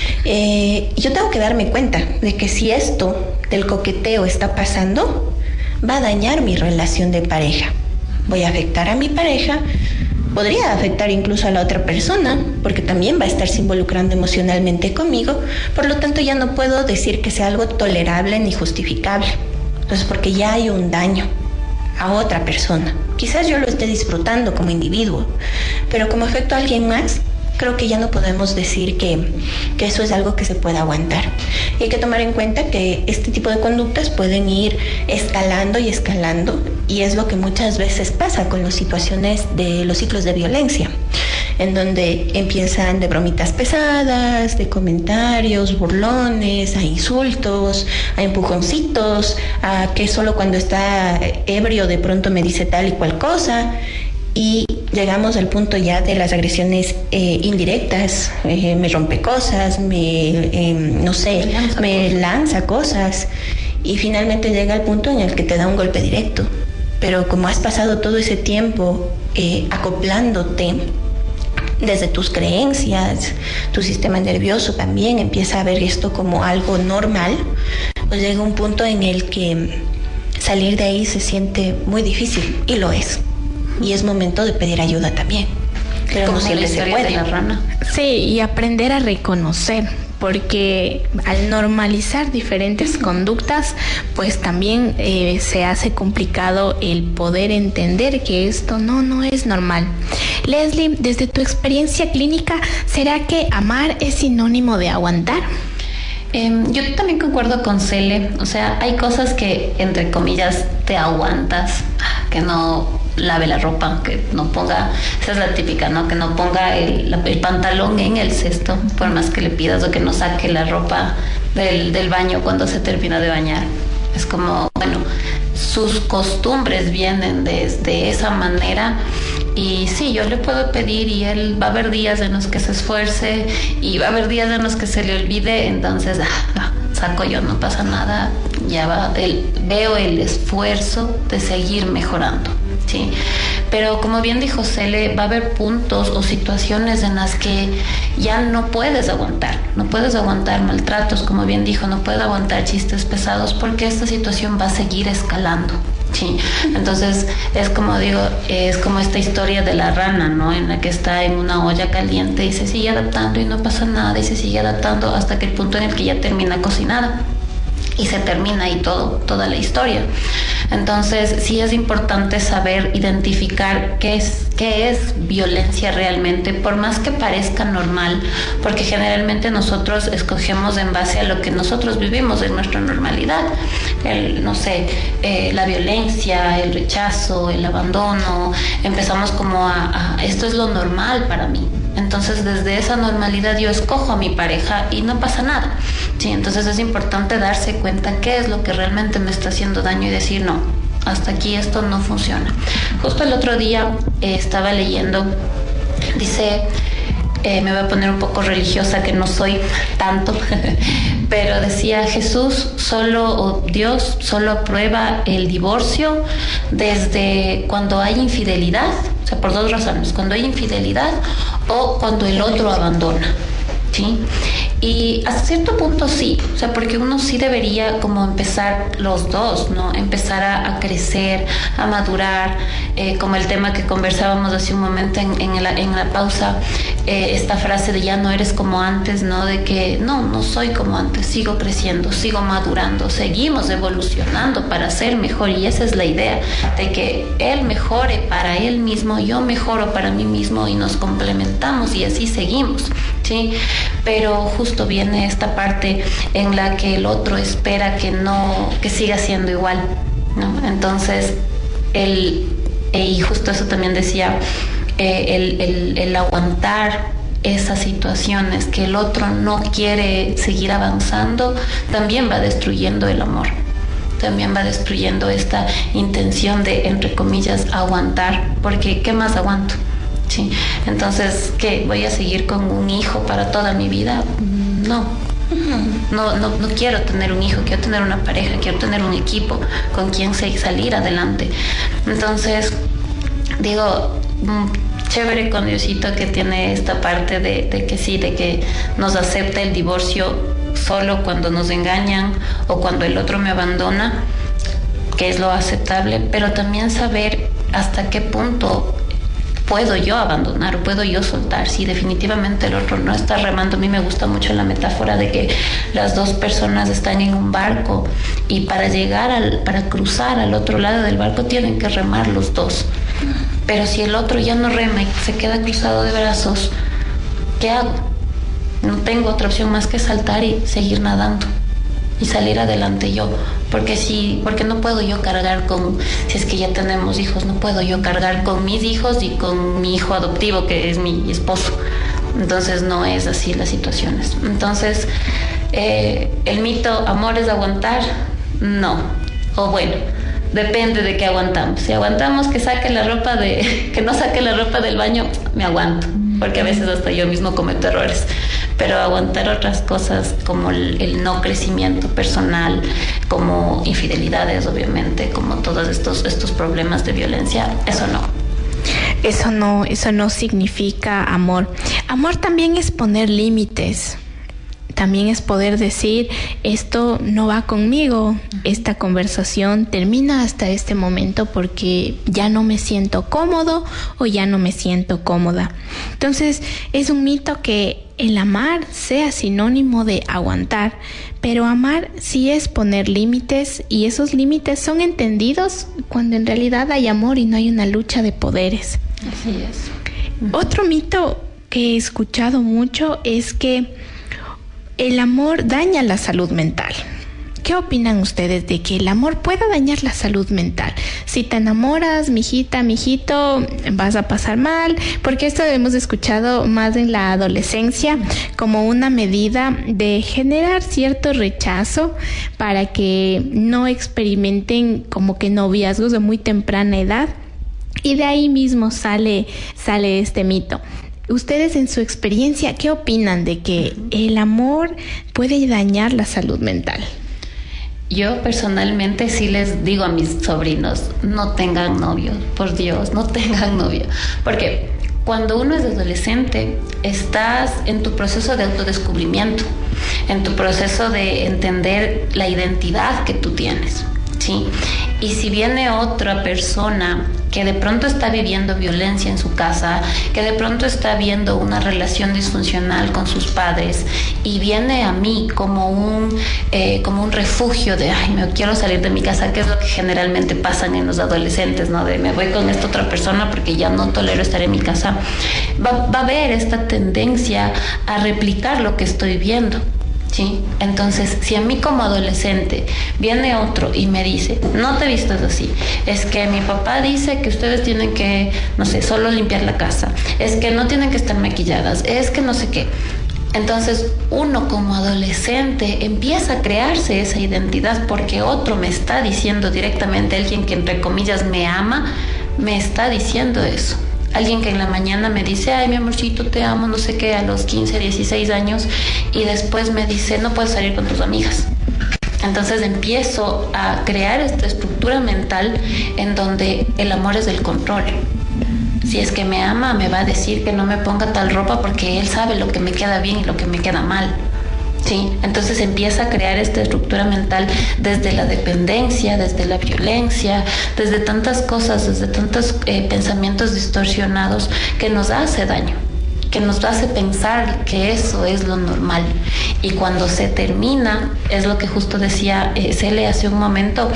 Eh, yo tengo que darme cuenta de que si esto del coqueteo está pasando, va a dañar mi relación de pareja. Voy a afectar a mi pareja, podría afectar incluso a la otra persona, porque también va a estarse involucrando emocionalmente conmigo. Por lo tanto, ya no puedo decir que sea algo tolerable ni justificable. Entonces, porque ya hay un daño a otra persona. Quizás yo lo esté disfrutando como individuo, pero como afecto a alguien más, creo que ya no podemos decir que, que eso es algo que se pueda aguantar. Y hay que tomar en cuenta que este tipo de conductas pueden ir escalando y escalando, y es lo que muchas veces pasa con las situaciones de los ciclos de violencia, en donde empiezan de bromitas pesadas, de comentarios burlones, a insultos, a empujoncitos, a que solo cuando está ebrio de pronto me dice tal y cual cosa, y llegamos al punto ya de las agresiones eh, indirectas, eh, me rompe cosas, me, eh, no sé, me lanza, me lanza cosas, y finalmente llega al punto en el que te da un golpe directo. Pero como has pasado todo ese tiempo eh, acoplándote desde tus creencias, tu sistema nervioso también empieza a ver esto como algo normal, pues llega un punto en el que salir de ahí se siente muy difícil, y lo es. Y es momento de pedir ayuda también. Pero como no siempre se puede. De la rana. Sí, y aprender a reconocer, porque al normalizar diferentes conductas, pues también eh, se hace complicado el poder entender que esto no, no es normal. Leslie, desde tu experiencia clínica, ¿será que amar es sinónimo de aguantar? Eh, yo también concuerdo con Cele, o sea, hay cosas que, entre comillas, te aguantas, que no lave la ropa, que no ponga, esa es la típica, ¿no? Que no ponga el, el pantalón en el cesto, por más que le pidas, o que no saque la ropa del, del baño cuando se termina de bañar. Es como, bueno, sus costumbres vienen desde esa manera, y sí, yo le puedo pedir y él va a haber días en los que se esfuerce y va a haber días en los que se le olvide, entonces ah, saco yo, no pasa nada, ya va, el, veo el esfuerzo de seguir mejorando, ¿sí? Pero como bien dijo Cele, va a haber puntos o situaciones en las que ya no puedes aguantar, no puedes aguantar maltratos, como bien dijo, no puedes aguantar chistes pesados, porque esta situación va a seguir escalando. Sí, entonces es como digo, es como esta historia de la rana, ¿no? En la que está en una olla caliente y se sigue adaptando y no pasa nada, y se sigue adaptando hasta que el punto en el que ya termina cocinada y se termina ahí todo, toda la historia. Entonces sí es importante saber identificar qué es, qué es violencia realmente, por más que parezca normal, porque generalmente nosotros escogemos en base a lo que nosotros vivimos en nuestra normalidad. El, no sé, eh, la violencia, el rechazo, el abandono, empezamos como a, a esto es lo normal para mí. Entonces desde esa normalidad yo escojo a mi pareja y no pasa nada. Sí, entonces es importante darse cuenta qué es lo que realmente me está haciendo daño y decir no, hasta aquí esto no funciona. Justo el otro día eh, estaba leyendo, dice, eh, me voy a poner un poco religiosa, que no soy tanto, pero decía, Jesús solo, o Dios solo aprueba el divorcio desde cuando hay infidelidad, o sea, por dos razones, cuando hay infidelidad o cuando el otro abandona, ¿sí? Y hasta cierto punto sí, o sea, porque uno sí debería como empezar los dos, ¿no? Empezar a, a crecer, a madurar, eh, como el tema que conversábamos hace un momento en, en, la, en la pausa, eh, esta frase de ya no eres como antes, ¿no? De que no, no soy como antes, sigo creciendo, sigo madurando, seguimos evolucionando para ser mejor, y esa es la idea, de que él mejore para él mismo, yo mejoro para mí mismo y nos complementamos y así seguimos, ¿sí? Pero justo viene esta parte en la que el otro espera que no, que siga siendo igual, ¿no? Entonces, el, y justo eso también decía, eh, el, el, el aguantar esas situaciones que el otro no quiere seguir avanzando, también va destruyendo el amor. También va destruyendo esta intención de, entre comillas, aguantar, porque ¿qué más aguanto? Sí. Entonces, ¿qué? ¿Voy a seguir con un hijo para toda mi vida? No. No, no, no quiero tener un hijo, quiero tener una pareja, quiero tener un equipo con quien salir adelante. Entonces, digo, chévere con Diosito que tiene esta parte de, de que sí, de que nos acepta el divorcio solo cuando nos engañan o cuando el otro me abandona, que es lo aceptable, pero también saber hasta qué punto puedo yo abandonar, puedo yo soltar. Si definitivamente el otro no está remando. A mí me gusta mucho la metáfora de que las dos personas están en un barco y para llegar al, para cruzar al otro lado del barco tienen que remar los dos. Pero si el otro ya no rema y se queda cruzado de brazos, ¿qué hago? No tengo otra opción más que saltar y seguir nadando y salir adelante yo, porque si, porque no puedo yo cargar con, si es que ya tenemos hijos, no puedo yo cargar con mis hijos y con mi hijo adoptivo que es mi esposo. Entonces no es así las situaciones. Entonces eh, el mito amor es aguantar, no, o bueno, depende de qué aguantamos. Si aguantamos que saque la ropa de, que no saque la ropa del baño, me aguanto, porque a veces hasta yo mismo cometo errores. Pero aguantar otras cosas como el, el no crecimiento personal, como infidelidades, obviamente, como todos estos, estos problemas de violencia, eso no. Eso no, eso no significa amor. Amor también es poner límites. También es poder decir, esto no va conmigo, esta conversación termina hasta este momento porque ya no me siento cómodo o ya no me siento cómoda. Entonces, es un mito que el amar sea sinónimo de aguantar, pero amar sí es poner límites, y esos límites son entendidos cuando en realidad hay amor y no hay una lucha de poderes. Así es. Otro mito que he escuchado mucho es que el amor daña la salud mental. ¿Qué opinan ustedes de que el amor pueda dañar la salud mental? Si te enamoras, mijita, mijito, vas a pasar mal, porque esto hemos escuchado más en la adolescencia como una medida de generar cierto rechazo para que no experimenten como que noviazgos de muy temprana edad, y de ahí mismo sale, sale este mito. Ustedes, en su experiencia, ¿qué opinan de que el amor puede dañar la salud mental? Yo personalmente sí les digo a mis sobrinos, no tengan novio, por Dios, no tengan novio. Porque cuando uno es adolescente, estás en tu proceso de autodescubrimiento, en tu proceso de entender la identidad que tú tienes, ¿sí? Y si viene otra persona que de pronto está viviendo violencia en su casa, que de pronto está viendo una relación disfuncional con sus padres, y viene a mí como un, eh, como un refugio de, ay, me quiero salir de mi casa, que es lo que generalmente pasan en los adolescentes, ¿no? De me voy con esta otra persona porque ya no tolero estar en mi casa. Va, va a haber esta tendencia a replicar lo que estoy viendo. ¿Sí? Entonces, si a mí como adolescente viene otro y me dice, no te vistas así, es que mi papá dice que ustedes tienen que, no sé, solo limpiar la casa, es que no tienen que estar maquilladas, es que no sé qué. Entonces, uno como adolescente empieza a crearse esa identidad porque otro me está diciendo directamente, alguien que entre comillas me ama, me está diciendo eso. Alguien que en la mañana me dice, ay, mi amorcito, te amo, no sé qué, a los quince, dieciséis años, y después me dice, no puedes salir con tus amigas. Entonces empiezo a crear esta estructura mental en donde el amor es el control. Si es que me ama, me va a decir que no me ponga tal ropa porque él sabe lo que me queda bien y lo que me queda mal. Sí, entonces empieza a crear esta estructura mental desde la dependencia, desde la violencia, desde tantas cosas, desde tantos eh, pensamientos distorsionados que nos hace daño, que nos hace pensar que eso es lo normal. Y cuando se termina, es lo que justo decía eh, Cele hace un momento,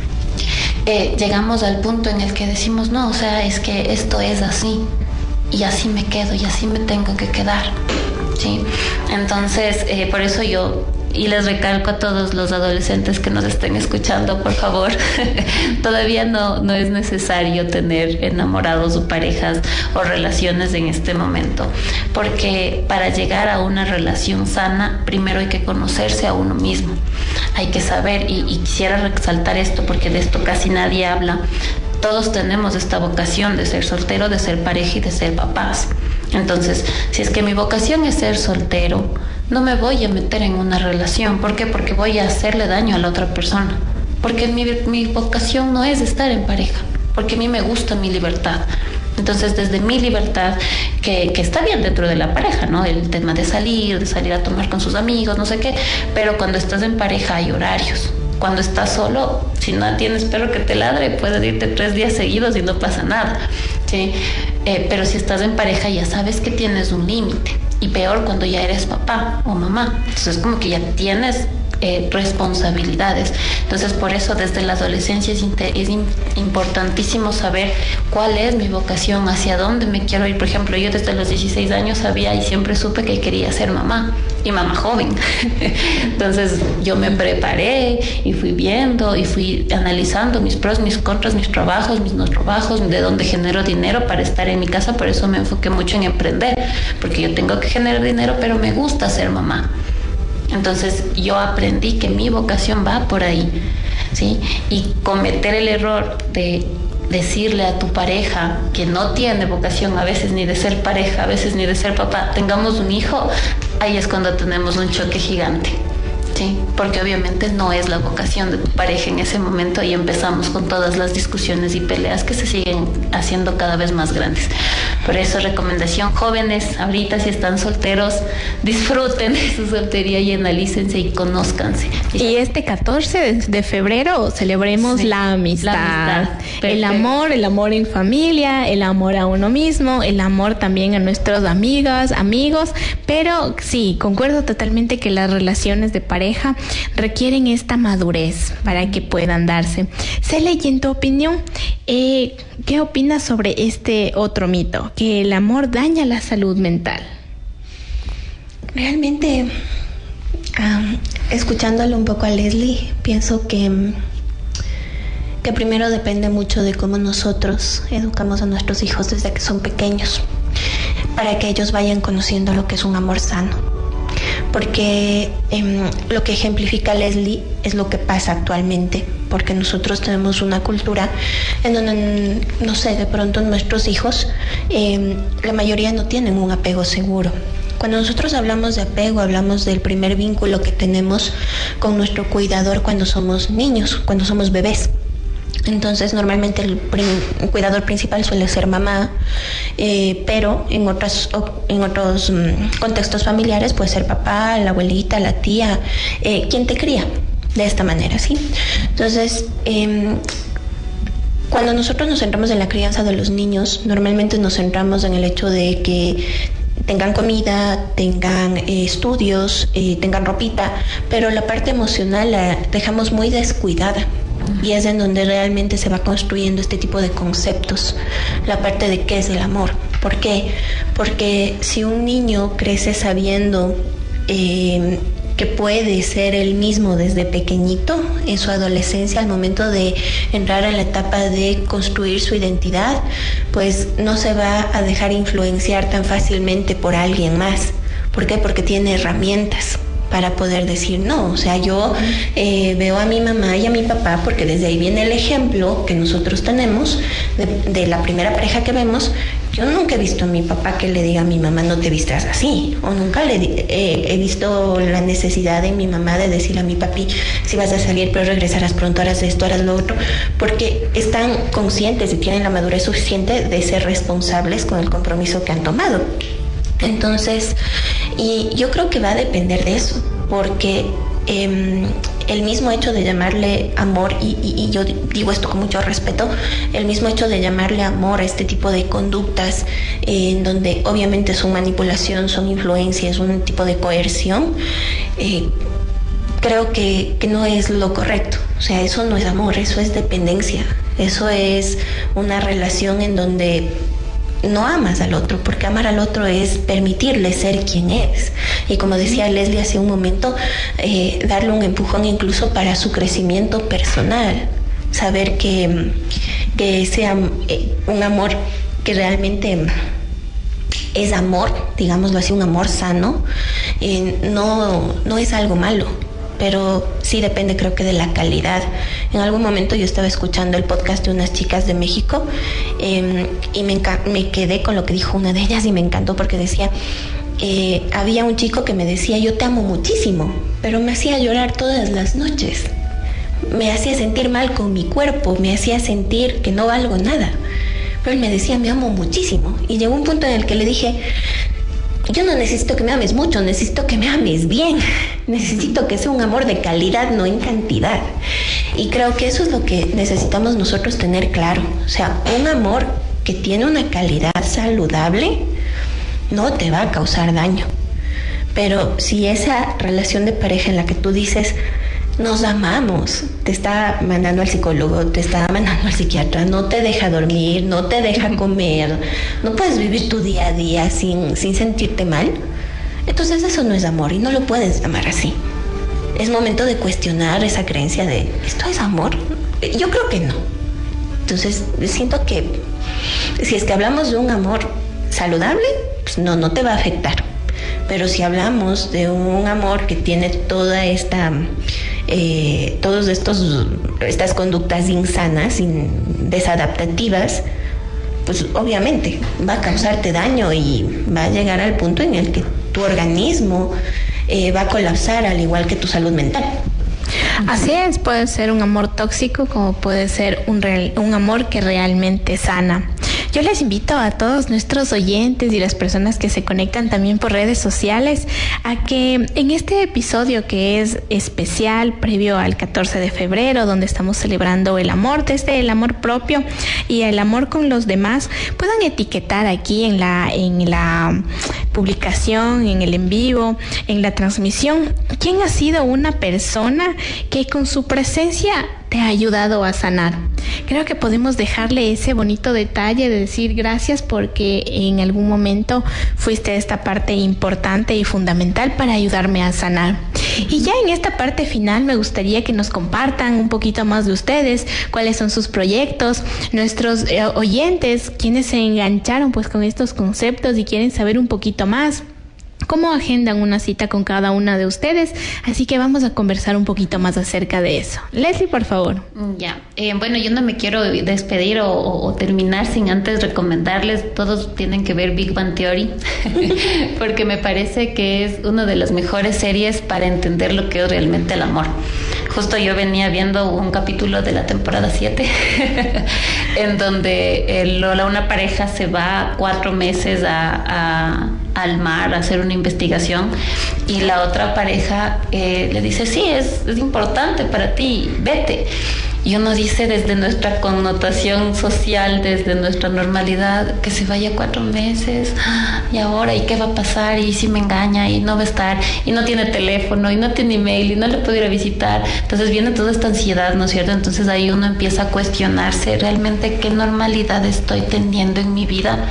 eh, llegamos al punto en el que decimos, no, o sea, es que esto es así, y así me quedo, y así me tengo que quedar. Sí, entonces eh, por eso yo, y les recalco a todos los adolescentes que nos estén escuchando, por favor, todavía no, no es necesario tener enamorados o parejas o relaciones en este momento, porque para llegar a una relación sana, primero hay que conocerse a uno mismo, hay que saber, y, y quisiera resaltar esto porque de esto casi nadie habla. Todos tenemos esta vocación de ser soltero, de ser pareja y de ser papás. Entonces, si es que mi vocación es ser soltero, no me voy a meter en una relación. ¿Por qué? Porque voy a hacerle daño a la otra persona. Porque mi, mi vocación no es estar en pareja, porque a mí me gusta mi libertad. Entonces, desde mi libertad, que, que está bien dentro de la pareja, ¿no? El tema de salir, de salir a tomar con sus amigos, no sé qué, pero cuando estás en pareja hay horarios. Cuando estás solo, si no tienes perro que te ladre, puedes irte tres días seguidos y no pasa nada, ¿sí? Eh, pero si estás en pareja ya sabes que tienes un límite. Y peor cuando ya eres papá o mamá. Entonces como que ya tienes eh, responsabilidades. Entonces por eso desde la adolescencia es, es importantísimo saber cuál es mi vocación, hacia dónde me quiero ir. Por ejemplo, yo desde los dieciséis años sabía y siempre supe que quería ser mamá. Y mamá joven. Entonces yo me preparé y fui viendo y fui analizando mis pros, mis contras, mis trabajos, mis no trabajos, de dónde genero dinero para estar en mi casa. Por eso me enfoqué mucho en emprender, porque yo tengo que generar dinero, pero me gusta ser mamá. Entonces yo aprendí que mi vocación va por ahí, ¿sí? Y cometer el error de decirle a tu pareja que no tiene vocación a veces ni de ser pareja, a veces ni de ser papá, tengamos un hijo, ahí es cuando tenemos un choque gigante, ¿sí? Porque obviamente no es la vocación de tu pareja en ese momento y empezamos con todas las discusiones y peleas que se siguen haciendo cada vez más grandes. Por eso, recomendación, jóvenes, ahorita si están solteros, disfruten de su soltería y analícense y conózcanse. Y este catorce de febrero celebremos sí, la amistad, la amistad. El amor, el amor en familia, el amor a uno mismo, el amor también a nuestras amigas, amigos, pero sí, concuerdo totalmente que las relaciones de pareja requieren esta madurez para que puedan darse. Cele, y en tu opinión, eh, ¿qué opinas sobre este otro mito? Que el amor daña la salud mental. Realmente, um, escuchándolo un poco a Leslie, pienso que, que primero depende mucho de cómo nosotros educamos a nuestros hijos desde que son pequeños, para que ellos vayan conociendo lo que es un amor sano. Porque eh, lo que ejemplifica Leslie es lo que pasa actualmente, porque nosotros tenemos una cultura en donde, no sé, de pronto nuestros hijos, eh, la mayoría no tienen un apego seguro. Cuando nosotros hablamos de apego, hablamos del primer vínculo que tenemos con nuestro cuidador cuando somos niños, cuando somos bebés. Entonces normalmente el, prim- el cuidador principal suele ser mamá, eh, pero en otras en otros um, contextos familiares puede ser papá, la abuelita, la tía, eh, quien te cría de esta manera, ¿sí? Entonces, eh, cuando nosotros nos centramos en la crianza de los niños, normalmente nos centramos en el hecho de que tengan comida, tengan eh, estudios, eh, tengan ropita, pero la parte emocional la dejamos muy descuidada. Y es en donde realmente se va construyendo este tipo de conceptos, la parte de qué es el amor. ¿Por qué? Porque si un niño crece sabiendo eh, que puede ser él mismo desde pequeñito, en su adolescencia, al momento de entrar en la etapa de construir su identidad, pues no se va a dejar influenciar tan fácilmente por alguien más. ¿Por qué? Porque tiene herramientas para poder decir no. O sea, yo eh, veo a mi mamá y a mi papá, porque desde ahí viene el ejemplo que nosotros tenemos de, de la primera pareja que vemos. Yo nunca he visto a mi papá que le diga a mi mamá no te vistas así, o nunca le eh, he visto la necesidad de mi mamá de decirle a mi papi si vas a salir pero regresarás pronto, harás esto, harás lo otro, porque están conscientes y tienen la madurez suficiente de ser responsables con el compromiso que han tomado. Entonces, y yo creo que va a depender de eso, porque eh, el mismo hecho de llamarle amor, y, y, y yo digo esto con mucho respeto, el mismo hecho de llamarle amor a este tipo de conductas, eh, en donde obviamente son manipulación, son influencias, un tipo de coerción, eh, creo que, que no es lo correcto. O sea, eso no es amor, eso es dependencia, eso es una relación en donde no amas al otro, porque amar al otro es permitirle ser quien es. Y como decía Leslie hace un momento, eh, darle un empujón incluso para su crecimiento personal. Saber que, que sea eh, un amor que realmente es amor, digámoslo así, un amor sano, eh, no, no es algo malo. Pero sí depende, creo que, de la calidad. En algún momento yo estaba escuchando el podcast de unas chicas de México eh, y me, enca- me quedé con lo que dijo una de ellas y me encantó, porque decía, eh, había un chico que me decía yo te amo muchísimo, pero me hacía llorar todas las noches, me hacía sentir mal con mi cuerpo, me hacía sentir que no valgo nada, pero él me decía me amo muchísimo. Y llegó un punto en el que le dije, yo no necesito que me ames mucho, necesito que me ames bien, necesito que sea un amor de calidad, no en cantidad. Y creo que eso es lo que necesitamos nosotros tener claro. O sea, un amor que tiene una calidad saludable no te va a causar daño. Pero si esa relación de pareja en la que tú dices nos amamos, te está mandando al psicólogo, te está mandando al psiquiatra, no te deja dormir, no te deja comer, no puedes vivir tu día a día sin, sin sentirte mal, entonces eso no es amor y no lo puedes llamar así. Es momento de cuestionar esa creencia de ¿esto es amor? Yo creo que no. Entonces siento que si es que hablamos de un amor saludable, pues no, no te va a afectar. Pero si hablamos de un amor que tiene toda esta, eh, todos estos, estas conductas insanas, in, desadaptativas, pues obviamente va a causarte daño y va a llegar al punto en el que tu organismo eh, va a colapsar, al igual que tu salud mental. Así es, puede ser un amor tóxico como puede ser un, real, un amor que realmente sana. Yo les invito a todos nuestros oyentes y las personas que se conectan también por redes sociales a que en este episodio que es especial previo al catorce de febrero, donde estamos celebrando el amor, desde el amor propio y el amor con los demás, puedan etiquetar aquí en la, en la publicación, en el en vivo, en la transmisión, quién ha sido una persona que con su presencia te ha ayudado a sanar. Creo que podemos dejarle ese bonito detalle de decir gracias porque en algún momento fuiste esta parte importante y fundamental para ayudarme a sanar. Y ya en esta parte final me gustaría que nos compartan un poquito más de ustedes, cuáles son sus proyectos, nuestros eh, oyentes, quienes se engancharon pues con estos conceptos y quieren saber un poquito más. ¿Cómo agendan una cita con cada una de ustedes? Así que vamos a conversar un poquito más acerca de eso. Leslie, por favor. Ya, eh, bueno, yo no me quiero despedir o, o, o terminar sin antes recomendarles, todos tienen que ver Big Bang Theory, porque me parece que es una de las mejores series para entender lo que es realmente el amor. Justo yo venía viendo un capítulo de la temporada siete, en donde el, una pareja se va cuatro meses a, a, al mar a hacer una investigación y la otra pareja eh, le dice, sí, es, es importante para ti, vete. Y uno dice desde nuestra connotación social, desde nuestra normalidad, que se vaya cuatro meses, y ahora, ¿y qué va a pasar? Y si me engaña, y no va a estar, y no tiene teléfono, y no tiene email, y no le puedo ir a visitar. Entonces viene toda esta ansiedad, ¿no es cierto? Entonces ahí uno empieza a cuestionarse realmente qué normalidad estoy teniendo en mi vida.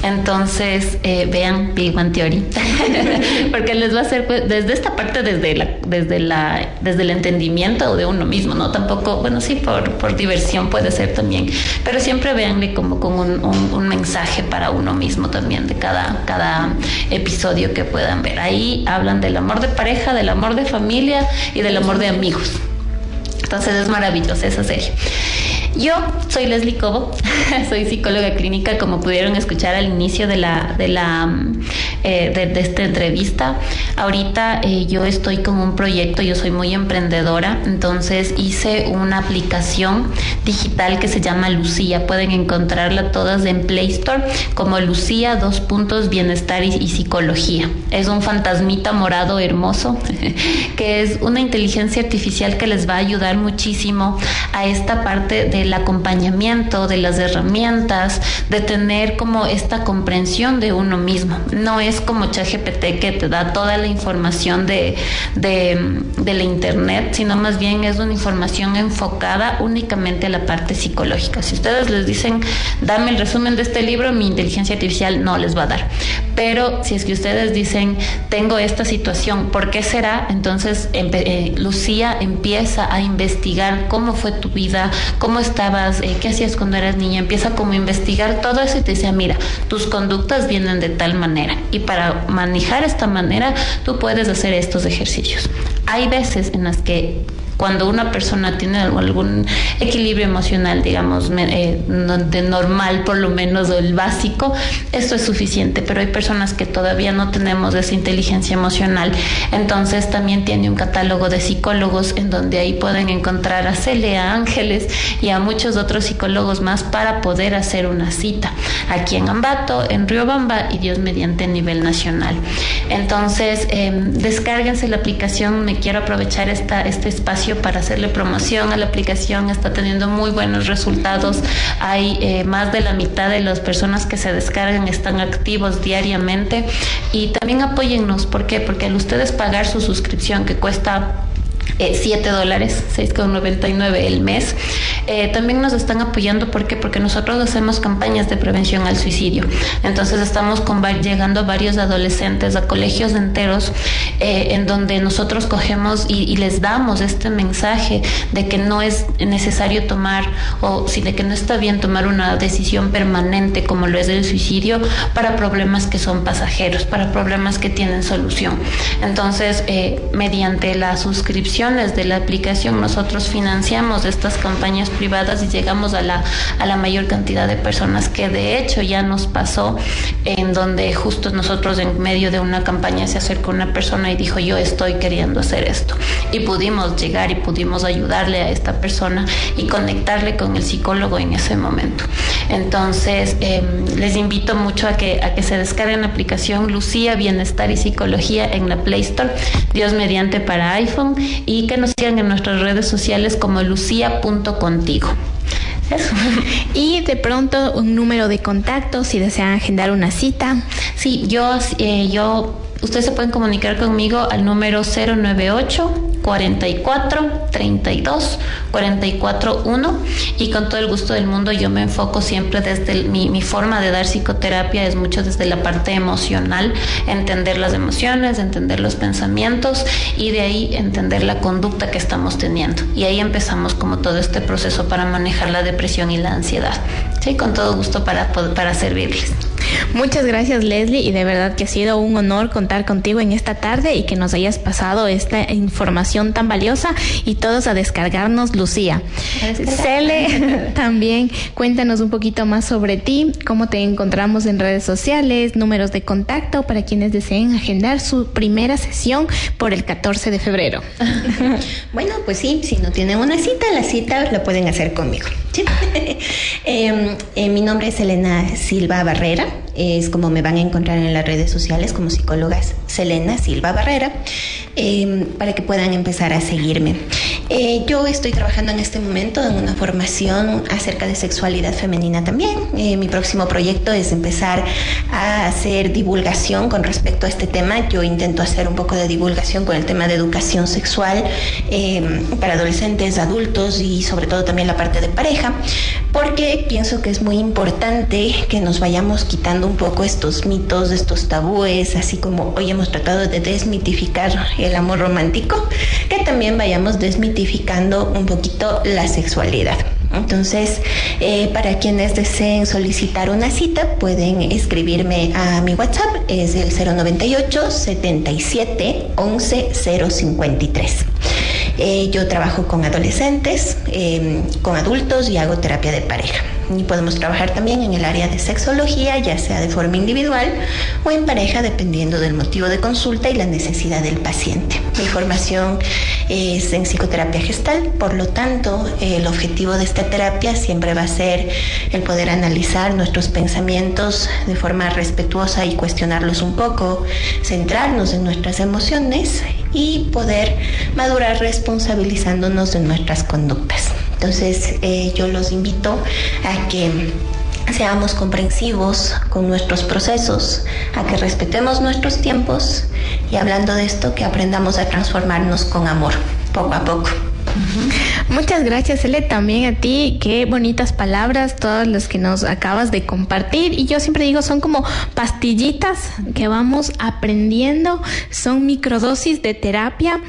Entonces eh, vean Big Bang Theory, porque les va a hacer, pues, desde esta parte, desde la, desde la, desde el entendimiento de uno mismo, ¿no? Tampoco, bueno, sí, Por, por diversión puede ser también, pero siempre véanle como con un, un, un mensaje para uno mismo también de cada, cada episodio que puedan ver. Ahí hablan del amor de pareja, del amor de familia y del amor de amigos. Entonces es maravillosa esa serie. Yo soy Leslie Cobo, soy psicóloga clínica, como pudieron escuchar al inicio de la de la eh, de, de esta entrevista. Ahorita eh, yo estoy con un proyecto, yo soy muy emprendedora, entonces hice una aplicación digital que se llama Lucía. Pueden encontrarla todas en Play Store como Lucía dos puntos bienestar y, y psicología. Es un fantasmita morado hermoso que es una inteligencia artificial que les va a ayudar muchísimo a esta parte de el acompañamiento, de las herramientas, de tener como esta comprensión de uno mismo. No es como ChatGPT que te da toda la información de, de, de la internet, sino más bien es una información enfocada únicamente a la parte psicológica. Si ustedes les dicen, dame el resumen de este libro, mi inteligencia artificial no les va a dar. Pero si es que ustedes dicen, tengo esta situación, ¿por qué será? Entonces eh, Lucía empieza a investigar cómo fue tu vida, cómo estabas, eh, qué hacías cuando eras niña, empieza como a investigar todo eso y te dice, mira, tus conductas vienen de tal manera y para manejar esta manera tú puedes hacer estos ejercicios. Hay veces en las que cuando una persona tiene algún equilibrio emocional, digamos, eh, de normal por lo menos, o el básico, esto es suficiente, pero hay personas que todavía no tenemos esa inteligencia emocional. Entonces también tiene un catálogo de psicólogos en donde ahí pueden encontrar a Celia, a Ángeles y a muchos otros psicólogos más para poder hacer una cita aquí en Ambato, en Riobamba y Dios mediante a nivel nacional. Entonces eh, descárguense la aplicación. Me quiero aprovechar esta, este espacio para hacerle promoción a la aplicación. Está teniendo muy buenos resultados. Hay eh, más de la mitad de las personas que se descargan están activos diariamente. Y también apóyennos. ¿Por qué? Porque al ustedes pagar su suscripción, que cuesta siete dólares, seis con noventa y nueve el mes. Eh, también nos están apoyando, ¿por qué? Porque nosotros hacemos campañas de prevención al suicidio. Entonces estamos con, llegando a varios adolescentes, a colegios enteros, eh, en donde nosotros cogemos y, y les damos este mensaje de que no es necesario tomar, o sí, de que no está bien tomar una decisión permanente como lo es el suicidio para problemas que son pasajeros, para problemas que tienen solución. Entonces, eh, mediante las suscripciones de la aplicación, nosotros financiamos estas campañas privadas y llegamos a la, a la mayor cantidad de personas, que de hecho ya nos pasó, en donde justo nosotros en medio de una campaña se acercó una persona y dijo: yo estoy queriendo hacer esto, y pudimos llegar y pudimos ayudarle a esta persona y conectarle con el psicólogo en ese momento. Entonces eh, les invito mucho a que, a que se descarguen la aplicación Lucía Bienestar y Psicología en la Play Store, Dios mediante, para iPhone, y que nos sigan en nuestras redes sociales como lucía punto contigo. Eso. Y de pronto un número de contacto si desean agendar una cita. Sí, yo, eh, yo, ustedes se pueden comunicar conmigo al número cero nueve ocho, cuarenta y cuatro, treinta y dos, cuarenta y cuatro, uno, y con todo el gusto del mundo yo me enfoco siempre desde el, mi, mi forma de dar psicoterapia es mucho desde la parte emocional, entender las emociones, entender los pensamientos y de ahí entender la conducta que estamos teniendo, y ahí empezamos como todo este proceso para manejar la depresión y la ansiedad. Sí, con todo gusto para, para servirles. Muchas gracias, Leslie, y de verdad que ha sido un honor contar contigo en esta tarde y que nos hayas pasado esta información tan valiosa, y todos a descargarnos Lucía. Cele, también cuéntanos un poquito más sobre ti, cómo te encontramos en redes sociales, números de contacto para quienes deseen agendar su primera sesión por el catorce de febrero. Bueno, pues sí, si no tienen una cita, la cita la pueden hacer conmigo. ¿Sí? eh, eh, mi nombre es Elena Silva Barrera. Es como me van a encontrar en las redes sociales como psicólogas Selena Silva Barrera, eh, para que puedan empezar a seguirme. Eh, yo estoy trabajando en este momento en una formación acerca de sexualidad femenina también. Eh, mi próximo proyecto es empezar a hacer divulgación con respecto a este tema. Yo intento hacer un poco de divulgación con el tema de educación sexual eh, para adolescentes, adultos y sobre todo también la parte de pareja, porque pienso que es muy importante que nos vayamos quitando un poco estos mitos, estos tabúes, así como hoy hemos tratado de desmitificar el amor romántico, que también vayamos desmitificando un poquito la sexualidad. Entonces, eh, para quienes deseen solicitar una cita, pueden escribirme a mi WhatsApp, es el cero noventa y ocho, setenta y siete, once, cero cincuenta y tres. Eh, yo trabajo con adolescentes, eh, con adultos y hago terapia de pareja. Y podemos trabajar también en el área de sexología, ya sea de forma individual o en pareja, dependiendo del motivo de consulta y la necesidad del paciente. Mi formación es en psicoterapia gestal, por lo tanto, el objetivo de esta terapia siempre va a ser el poder analizar nuestros pensamientos de forma respetuosa y cuestionarlos un poco, centrarnos en nuestras emociones y poder madurar responsabilizándonos de nuestras conductas. Entonces, eh, yo los invito a que seamos comprensivos con nuestros procesos, a que respetemos nuestros tiempos y, hablando de esto, que aprendamos a transformarnos con amor, poco a poco. Uh-huh. Muchas gracias, Ele, también a ti. Qué bonitas palabras todas las que nos acabas de compartir, y yo siempre digo, son como pastillitas que vamos aprendiendo, son microdosis de terapia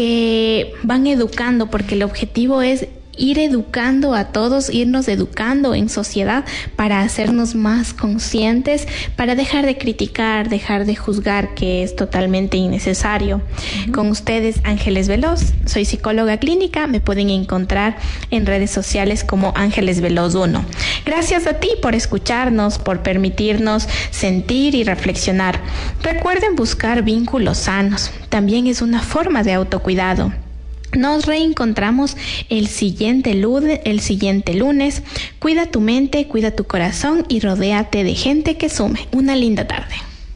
que van educando, porque el objetivo es ir educando a todos, irnos educando en sociedad para hacernos más conscientes, para dejar de criticar, dejar de juzgar, que es totalmente innecesario. Uh-huh. Con ustedes, Ángeles Veloz, soy psicóloga clínica, me pueden encontrar en redes sociales como Ángeles Veloz uno. Gracias a ti por escucharnos, por permitirnos sentir y reflexionar. Recuerden buscar vínculos sanos, también es una forma de autocuidado. Nos reencontramos el siguiente lunes, el siguiente lunes. Cuida tu mente, cuida tu corazón y rodéate de gente que sume. Una linda tarde.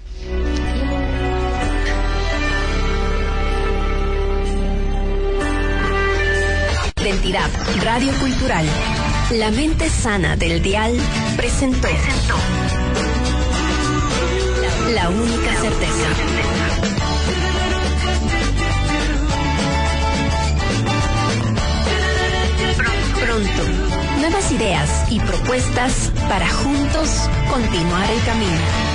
Identidad Radio Cultural. La mente sana del dial presentó. presentó. La única certeza. nuevas ideas y propuestas para juntos continuar el camino.